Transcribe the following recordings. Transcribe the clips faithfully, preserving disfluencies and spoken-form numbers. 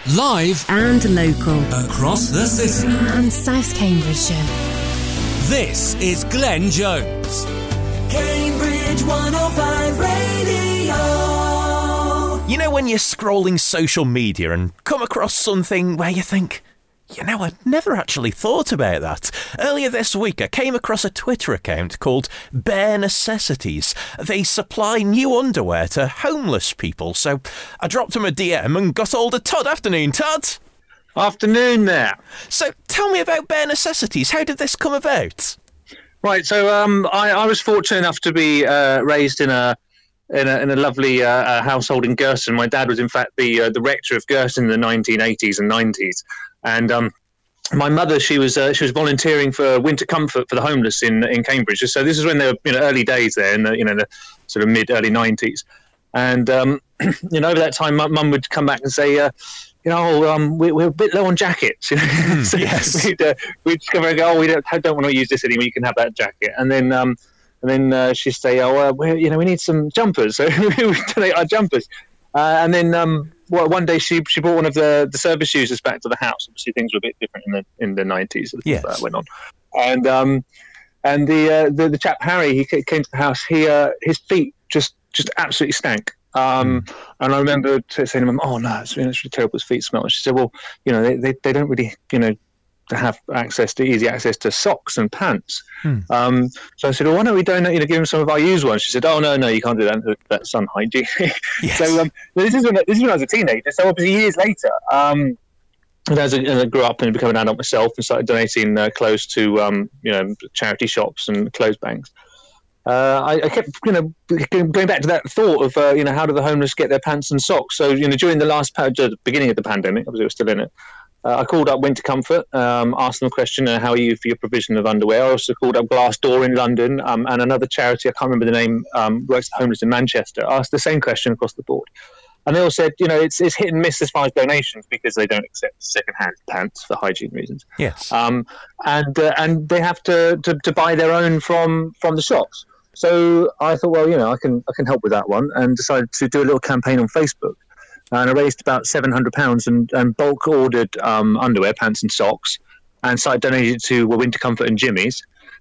Live and local across the city and South Cambridgeshire. This is Glenn Jones. Cambridge one oh five Radio. You know when you're scrolling social media and come across something where you think, you know, I'd never actually thought about that. Earlier this week, I came across a Twitter account called Bare Necessities. They supply new underwear to homeless people. So I dropped them a D M and got hold of Todd. Afternoon, Todd. Afternoon there. So tell me about Bare Necessities. How did this come about? Right, so um, I, I was fortunate enough to be uh, raised in a in a, in a lovely uh, uh, household in Gerson. My dad was, in fact, the uh, the rector of Gerson in the nineteen eighties and nineties. And um, my mother, she was uh, she was volunteering for Winter Comfort for the homeless in in Cambridge. So this is when they were, you know, early days there in the, you know, the sort of mid early nineties. And um, you know, over that time, mum would come back and say, uh, you know, um, we, we're a bit low on jackets. Mm, so yes. we'd, uh, we'd discover and go, oh, we don't, don't want to use this anymore. You can have that jacket. And then um, and then uh, she'd say, oh, uh, we you know, we need some jumpers. So we would donate our jumpers. Uh, and then um, well, one day she she brought one of the, the service users back to the house. Obviously, things were a bit different in the in the nineties as yes. that went on. And um, and the, uh, the the chap Harry, he came to the house. He uh, his feet just just absolutely stank. Um, mm. And I remember saying to him, "Oh no, it's, it's really terrible. His feet smell." And she said, "Well, you know, they, they they don't really, you know, to have access to easy access to socks and pants." Hmm. Um, so I said, well, why don't we donate, you know, give him some of our used ones? She said, oh, no, no, you can't do that. That's unhygienic. Yes. So um, this is when this is when I was a teenager. So obviously years later, um, as, I, as I grew up and became an adult myself and started donating uh, clothes to, um, you know, charity shops and clothes banks, uh, I, I kept, you know, going back to that thought of, uh, you know, how do the homeless get their pants and socks? So, you know, during the last, the beginning of the pandemic, obviously we're still in it, Uh, I called up Winter Comfort, um, asked them a question, uh, how are you for your provision of underwear? I also called up Glassdoor in London um, and another charity, I can't remember the name, um, works with homeless in Manchester, asked the same question across the board. And they all said, you know, it's it's hit and miss as far as donations because they don't accept second-hand pants for hygiene reasons. Yes. Um, and uh, and they have to, to, to buy their own from, from the shops. So I thought, well, you know, I can I can help with that one, and decided to do a little campaign on Facebook. And I raised about seven hundred pounds and, and bulk ordered um, underwear, pants and socks, and started donating it to Winter Comfort and Jimmy's.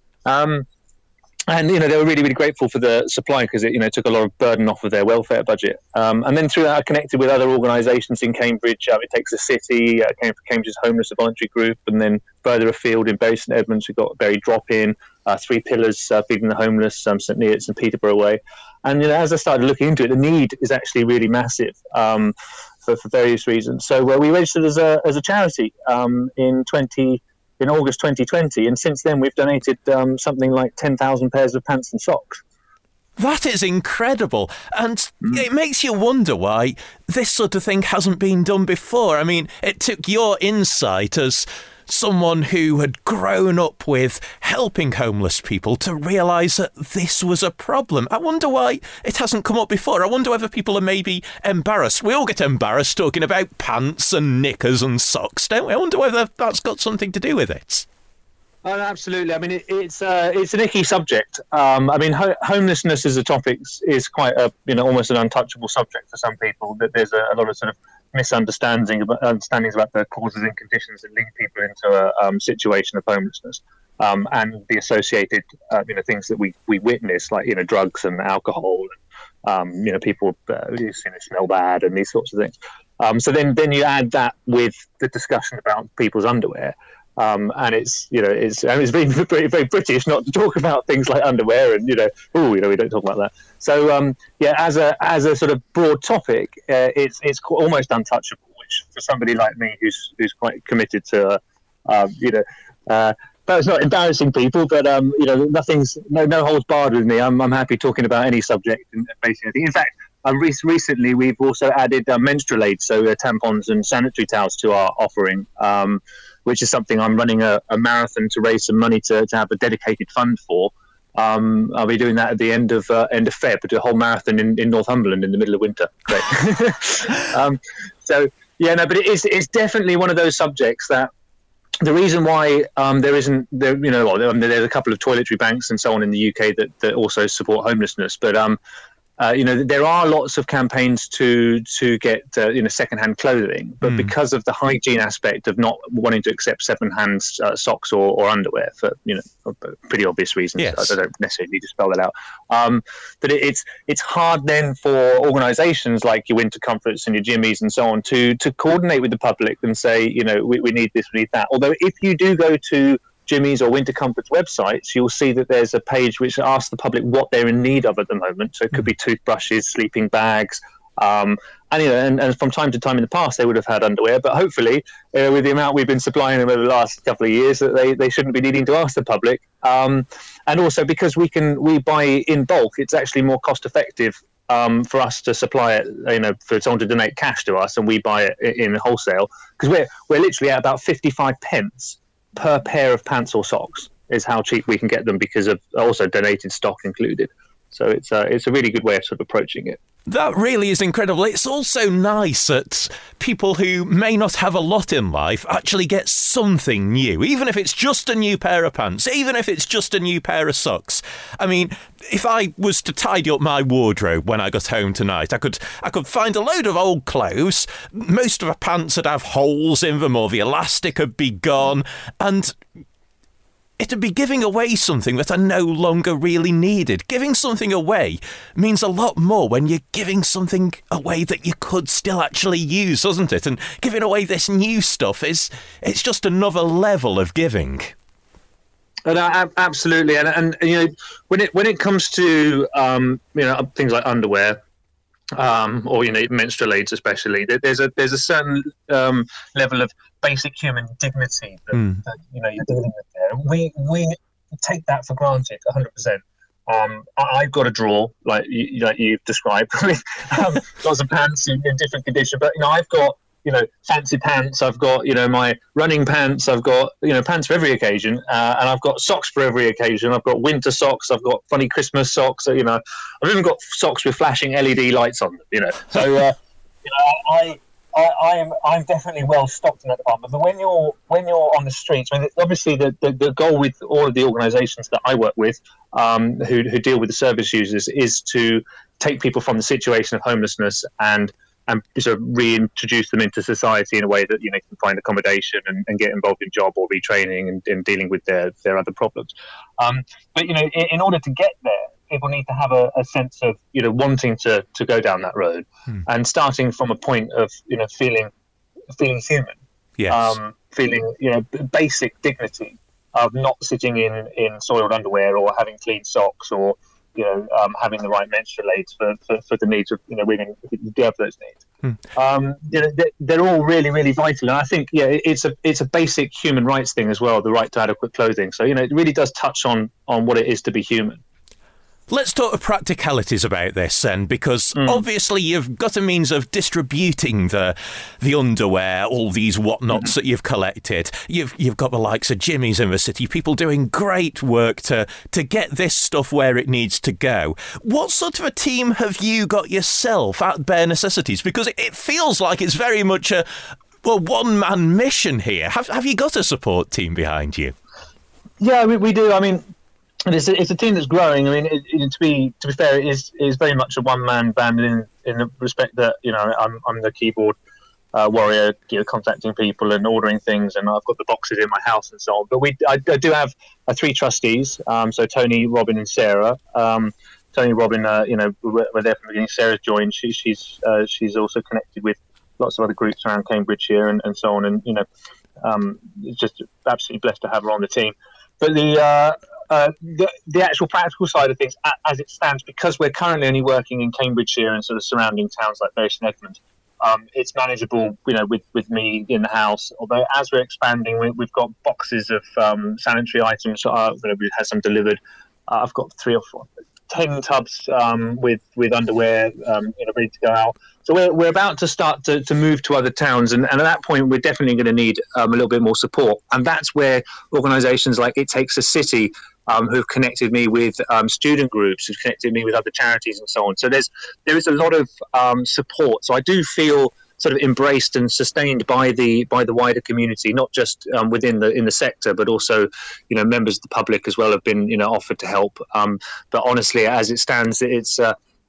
Um, and, you know, they were really, really grateful for the supply because it, you know, took a lot of burden off of their welfare budget. Um, and then through that, I connected with other organisations in Cambridge. Um, it Takes a City, uh, came from Cambridge's Homeless, a voluntary group. And then further afield in Bury St Edmunds, we've got Bury Drop-In, uh, Three Pillars, uh, Feeding the Homeless, um, St Neots and Peterborough Way. And, you know, as I started looking into it, the need is actually really massive um, for, for various reasons. So uh, we registered as a as a charity um, in twenty in August twenty twenty, and since then we've donated um, something like ten thousand pairs of pants and socks. That is incredible, and mm. it makes you wonder why this sort of thing hasn't been done before. I mean, it took your insight as someone who had grown up with helping homeless people to realise that this was a problem. I wonder why it hasn't come up before. I wonder whether people are maybe embarrassed. We all get embarrassed talking about pants and knickers and socks, don't we? I wonder whether that's got something to do with it. Oh, absolutely. I mean, it, it's uh, it's an icky subject. Um, I mean, ho- homelessness as a topic is quite a, you know, almost an untouchable subject for some people. That there's a, a lot of sort of misunderstanding about understandings about the causes and conditions that link people into a um, situation of homelessness, um, and the associated uh, you know things that we, we witness, like, you know, drugs and alcohol, and um, you know, people uh, you know, smell bad and these sorts of things. Um, so then then you add that with the discussion about people's underwear. Um, and it's, you know, it's, I mean, it's very, very, very British not to talk about things like underwear and, you know, oh, you know, we don't talk about that. So, um, yeah, as a as a sort of broad topic, uh, it's it's almost untouchable, which for somebody like me who's who's quite committed to, uh, um, you know, uh, but it's not embarrassing people, but um, you know, nothing's no no holds barred with me. I'm I'm happy talking about any subject and basically anything. In fact, uh, re- recently we've also added uh, menstrual aids, so uh, tampons and sanitary towels to our offering. Um, which is something I'm running a, a marathon to raise some money to, to have a dedicated fund for. Um, I'll be doing that at the end of uh, end of Feb, do a whole marathon in, in Northumberland in the middle of winter. um, so, yeah, no, but it is, it's definitely one of those subjects that the reason why um, there isn't, there, you know, well, there's a couple of toiletry banks and so on in the U K that, that also support homelessness, but um, Uh, you know, there are lots of campaigns to to get uh, you know secondhand clothing, but mm. because of the hygiene aspect of not wanting to accept secondhand uh, socks or, or underwear for you know pretty obvious reasons, yes. I don't necessarily need to spell that out. Um, that it, it's it's hard then for organisations like your Winter Comforts and your Jimmies and so on to to coordinate with the public and say, you know, we, we need this, we need that. Although if you do go to Jimmy's or Winter Comfort's websites, you'll see that there's a page which asks the public what they're in need of at the moment. So it could be toothbrushes, sleeping bags, um, and, you know, and, and from time to time in the past they would have had underwear. But hopefully, uh, with the amount we've been supplying them over the last couple of years, that they, they shouldn't be needing to ask the public. Um, and also because we can we buy in bulk, it's actually more cost effective um, for us to supply it. You know, for someone to donate cash to us and we buy it in wholesale, because we're we're literally at about fifty-five pence per pair of pants or socks is how cheap we can get them, because of also donated stock included. So it's a, it's a really good way of sort of approaching it. That really is incredible. It's also nice that people who may not have a lot in life actually get something new, even if it's just a new pair of pants, even if it's just a new pair of socks. I mean, if I was to tidy up my wardrobe when I got home tonight, I could I could find a load of old clothes. Most of the pants would have holes in them, or the elastic would be gone, and it'd be giving away something that I no longer really needed. Giving something away means a lot more when you're giving something away that you could still actually use, doesn't it? And giving away this new stuff is it's just another level of giving. And, uh, absolutely, and, and you know, when it when it comes to um, you know things like underwear, um, or you know menstrual aids especially, there's a there's a certain um, level of basic human dignity that, mm. that you know you're dealing with there. We we take that for granted one hundred percent. Um, I, I've got a drawer like you, like you've described with um, lots of pants in, in different condition, but you know I've got you know fancy pants. I've got you know my running pants. I've got you know pants for every occasion, uh, and I've got socks for every occasion. I've got winter socks. I've got funny Christmas socks. You know I've even got socks with flashing L E D lights on them. You know so uh, you know I. I, I am. I'm definitely well stocked in that department. But when you're when you're on the streets, I mean, obviously the, the, the goal with all of the organisations that I work with, um, who who deal with the service users, is to take people from the situation of homelessness and and sort of reintroduce them into society in a way that you know can find accommodation and, and get involved in job or retraining and, and dealing with their their other problems. Um, but you know, in, in order to get there, people need to have a, a sense of, you know, wanting to, to go down that road hmm. and starting from a point of, you know, feeling feeling human, yes. um, feeling, you know, basic dignity of not sitting in, in soiled underwear or having clean socks or, you know, um, having the right menstrual aids for, for, for the needs of, you know, women who do have those needs. Hmm. Um, you know, they're, they're all really, really vital. And I think, yeah, it's a it's a basic human rights thing as well, the right to adequate clothing. So, you know, it really does touch on on what it is to be human. Let's talk of practicalities about this then, because mm. obviously you've got a means of distributing the the underwear, all these whatnots mm. that you've collected. You've you've got the likes of Jimmy's in the city, people doing great work to, to get this stuff where it needs to go. What sort of a team have you got yourself at Bare Necessities? Because it, it feels like it's very much a well one-man mission here. Have, have you got a support team behind you? Yeah, we, we do. I mean, And it's a, it's a team that's growing. I mean, it, it, to be to be fair, it is is very much a one man band in in the respect that you know I'm I'm the keyboard uh, warrior, you know, contacting people and ordering things, and I've got the boxes in my house and so on. But we I, I do have uh, three trustees. Um, so Tony, Robin, and Sarah. Um, Tony, Robin, uh, you know, we're, we're there from the beginning. Sarah's joined. She, she's uh, she's also connected with lots of other groups around Cambridgeshire and, and so on. And you know, um, it's just absolutely blessed to have her on the team. But the uh, Uh, the, the actual practical side of things, as it stands, because we're currently only working in Cambridgeshire and sort of surrounding towns like Bury St Edmunds, um, it's manageable, you know, with, with me in the house. Although as we're expanding, we, we've got boxes of um, sanitary items. So uh, we've had some delivered. Uh, I've got three or four, ten tubs um, with with underwear, um, you know, ready to go out. So we're we're about to start to, to move to other towns, and, and at that point, we're definitely going to need um, a little bit more support. And that's where organisations like It Takes a City, um, who've connected me with um, student groups, who've connected me with other charities, and so on. So there's there is a lot of um, support. So I do feel sort of embraced and sustained by the by the wider community, not just um, within the in the sector, but also, you know, members of the public as well have been, you know, offered to help. Um, but honestly, as it stands, it's. Uh,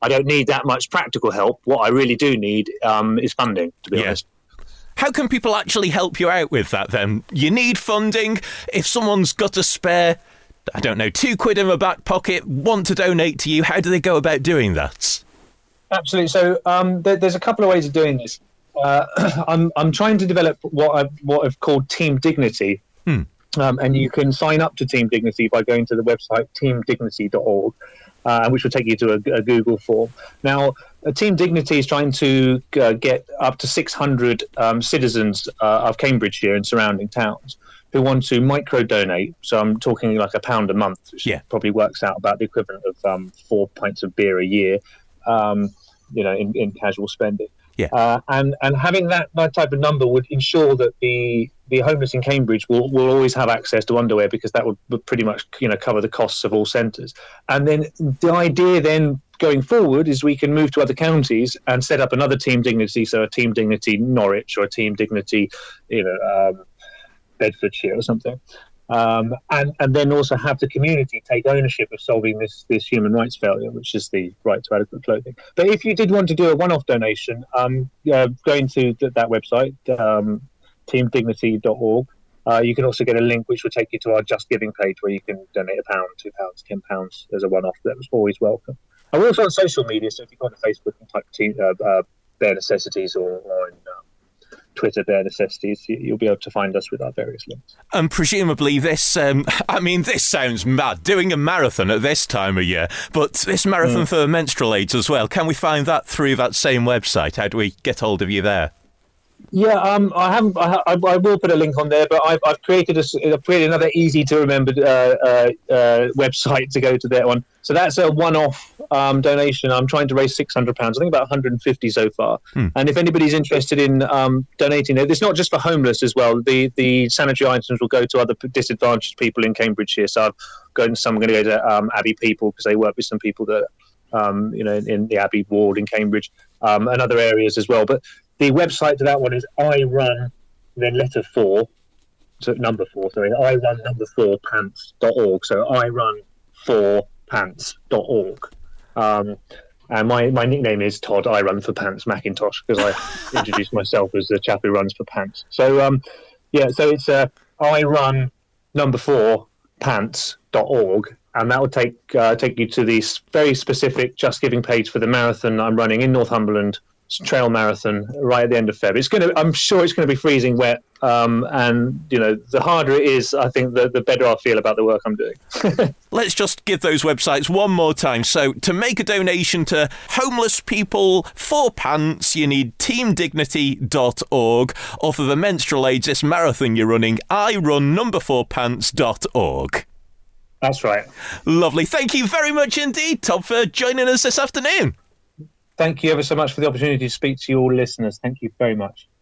I don't need that much practical help. What I really do need um, is funding, to be Yeah. honest. How can people actually help you out with that then? You need funding. If someone's got a spare, I don't know, two quid in their back pocket, want to donate to you, how do they go about doing that? Absolutely. So um, there, there's a couple of ways of doing this. Uh, I'm I'm trying to develop what I've what I've called Team Dignity, Hmm. um, and you can sign up to Team Dignity by going to the website team dignity dot org, uh, which will take you to a, a Google form. Now, uh, Team Dignity is trying to uh, get up to six hundred um, citizens uh, of Cambridgeshire and surrounding towns who want to micro donate. So I'm talking like a pound a month, which Yeah. probably works out about the equivalent of um, four pints of beer a year. Um, you know, in, in casual spending. Yeah. Uh, and, and having that, that type of number would ensure that the the homeless in Cambridge will, will always have access to underwear, because that would, would pretty much, you know, cover the costs of all centres. And then the idea then going forward is we can move to other counties and set up another Team Dignity, so a Team Dignity Norwich or a Team Dignity, you know, um, Bedfordshire or something. Um, and, and then also have the community take ownership of solving this, this human rights failure, which is the right to adequate clothing. But if you did want to do a one-off donation, um, uh, going to th- that website, um, team dignity dot org, uh, you can also get a link which will take you to our Just Giving page, where you can donate a pound, two pounds, ten pounds as a one-off. That was always welcome. And we're also on social media, so if you go to Facebook and type team, uh, uh, Bare Necessities, or, or in, um, Twitter, Bare Necessities, you'll be able to find us with our various links. And presumably this, um, I mean, this sounds mad, doing a marathon at this time of year, but this marathon Mm. for menstrual aids as well, can we find that through that same website? How do we get hold of you there? Yeah, um, I haven't. I, I, I will put a link on there, but I've, I've created a, I've created another easy to remember uh, uh, uh, website to go to that one. So that's a one-off um, donation. I'm trying to raise six hundred pounds. I think about one hundred fifty so far. Hmm. And if anybody's interested in um, donating, it's not just for homeless as well. The the sanitary items will go to other disadvantaged people in Cambridgeshire. So I'm going. Some are going to go to um, Abbey people, because they work with some people that um, you know in, in the Abbey ward in Cambridge, um, and other areas as well. But the website to that one is I run, then letter four, so number four, sorry, I run number four pants dot org. So I run four pants dot org. Um, and my, my nickname is Todd I Run for Pants Macintosh, because I introduced myself as the chap who runs for pants. So, um, yeah, so it's uh, I run number four pants dot org. And that will take uh, take you to the very specific Just Giving page for the marathon I'm running in Northumberland. It's a trail marathon right at the end of February. It's going to. I'm sure it's going to be freezing wet. Um, and you know, the harder it is, I think, the, the better I feel about the work I'm doing. Let's just give those websites one more time. So to make a donation to homeless people for pants, you need team dignity dot org, or for the menstrual aids this marathon you're running, I run number four pants dot org. That's right. Lovely. Thank you very much indeed, Todd, for joining us this afternoon. Thank you ever so much for the opportunity to speak to your listeners. Thank you very much.